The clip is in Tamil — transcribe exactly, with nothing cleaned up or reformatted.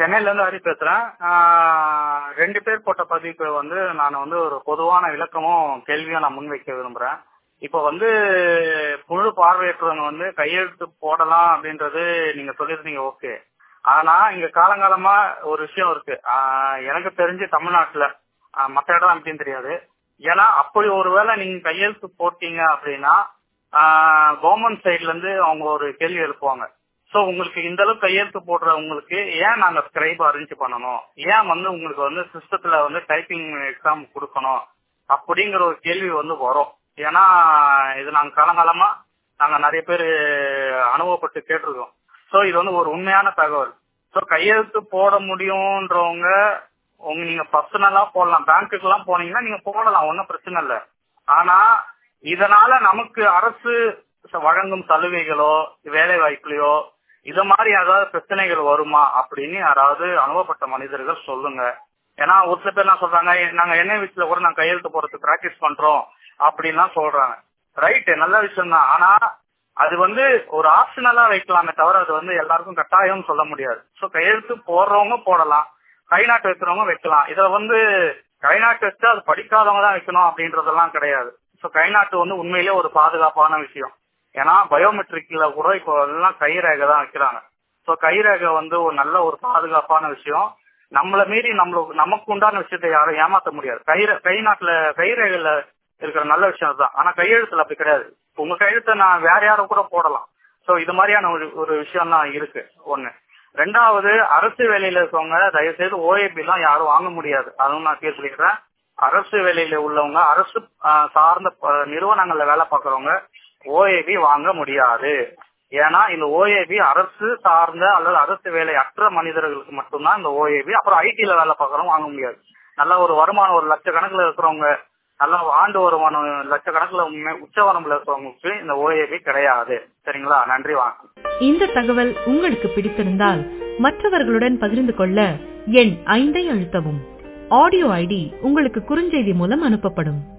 சென்னையில இருந்து ஹரி பேசுறேன். ஆஹ் ரெண்டு பேர் போட்ட பதிவுக்கு வந்து நான் வந்து ஒரு பொதுவான விளக்கமும் கேள்வியும் நான் முன்வைக்க விரும்புறேன். இப்ப வந்து முழு பார்வையற்றவங்க வந்து கையெழுத்து போடலாம் அப்படின்றது நீங்க சொல்லிருந்தீங்க, ஓகே. ஆனா இங்க காலங்காலமா ஒரு விஷயம் இருக்கு. ஆஹ் எனக்கு தெரிஞ்சு தமிழ்நாட்டுல ஆஹ் மத்த இடம் அப்படின்னு தெரியாது. ஏன்னா அப்படி ஒருவேளை நீங்க கையெழுத்து போட்டீங்க அப்படின்னா கவர்மெண்ட் சைட்ல இருந்து அவங்க ஒரு கேள்வி எழுப்புவாங்க. சோ உங்களுக்கு இந்த அளவுக்கு கையெழுத்து போடுற உங்களுக்கு ஏன் நாங்க ஸ்கிரைப் அரேஞ்ச் பண்ணணும், ஏன் வந்து உங்களுக்கு வந்து சிஸ்டத்துல வந்து டைப்பிங் எக்ஸாம் கொடுக்கணும் அப்படிங்கிற ஒரு கேள்வி வந்து வரும். ஏன்னா இது நாங்க காலங்காலமா நாங்க நிறைய பேர் அனுபவப்பட்டு கேட்டிருக்கோம். சோ இது வந்து ஒரு உண்மையான தகவல். சோ கையெழுத்து போட முடியும்ன்றவங்க உங்க நீங்க பர்சனலா போடலாம், பேங்க்குக்கு எல்லாம் போனீங்கன்னா நீங்க போடலாம், ஒன்னும் பிரச்சனை இல்லை. ஆனா இதனால நமக்கு அரசு வழங்கும் சலுகைகளோ வேலை வாய்ப்புலையோ இத மாதிரி ஏதாவது பிரச்சனைகள் வருமா அப்படின்னு யாராவது அனுபவப்பட்ட மனிதர்கள் சொல்லுங்க. ஏன்னா ஒரு சில பேர் என்ன சொல்றாங்க, நாங்க என்ன வீட்டுல கூட நாங்க கையெழுத்து போறதுக்கு பிராக்டிஸ் பண்றோம் அப்படின்னு சொல்றாங்க. ரைட்டு, நல்ல விஷயம் தான். ஆனா அது வந்து ஒரு ஆப்ஷனலா வைக்கலாமே தவிர அது வந்து எல்லாருக்கும் கட்டாயம் சொல்ல முடியாது. சோ கையெழுத்து போடுறவங்க போடலாம், கை நாட்டு வைக்கிறவங்க வைக்கலாம். இதுல வந்து கை நாட்டு வச்சா அது படிக்காதவங்க தான் வைக்கணும் அப்படின்றதெல்லாம் கிடையாது. சோ கை நாட்டு வந்து உண்மையிலேயே ஒரு பாதுகாப்பான விஷயம். ஏன்னா பயோமெட்ரிக்ல கூட இப்போ எல்லாம் கைரேகை தான் வைக்கிறாங்க. சோ கைரேகை வந்து ஒரு நல்ல ஒரு பாதுகாப்பான விஷயம். நம்மள மீறி நம்மளுக்கு நமக்கு உண்டான விஷயத்தை யாரும் ஏமாத்த முடியாது. கை கை நாட்டுல கைரேகையில இருக்கிற நல்ல விஷயம் தான். ஆனா கையெழுத்துல அப்படி கிடையாது. உங்க கையெழுத்தை நான் வேற யாரும் கூட போடலாம். சோ இது மாதிரியான ஒரு ஒரு விஷயம் தான் இருக்கு. ஒண்ணு. ரெண்டாவது, அரசு வேலையில இருக்கவங்க தயவு செய்து ஓஏபி எல்லாம் யாரும் வாங்க முடியாது. அதுவும் நான் கேள்விக்கிறேன். அரசு வேலையில உள்ளவங்க, அரசு சார்ந்த நிறுவனங்கள்ல வேலை பார்க்கறவங்க ஓஏபி வாங்க முடியாது. ஏன்னா இந்த ஓஏபி அரசு சார்ந்த அல்லது அரசு வேலை அற்ற மனிதர்களுக்கு மட்டும்தான் இந்த ஓஏபி. அப்புறம் ஐடில வேலை பார்க்கறவங்க வாங்க முடியாது. நல்ல ஒரு வருமானம் ஒரு லட்சக்கணக்கில் இருக்கிறவங்க, நல்ல ஆண்டு வருமானம் லட்சக்கணக்கில் உச்சவரம்புல இருக்கிறவங்களுக்கு இந்த ஓஏபி கிடையாது. சரிங்களா? நன்றி, வணக்கம். இந்த தகவல் உங்களுக்கு பிடித்திருந்தால் மற்றவர்களுடன் பகிர்ந்து கொள்ள எண் ஐந்தை அழுத்தவும். ஆடியோ ஐடி உங்களுக்கு குறுஞ்செய்தி மூலம் அனுப்பப்படும்.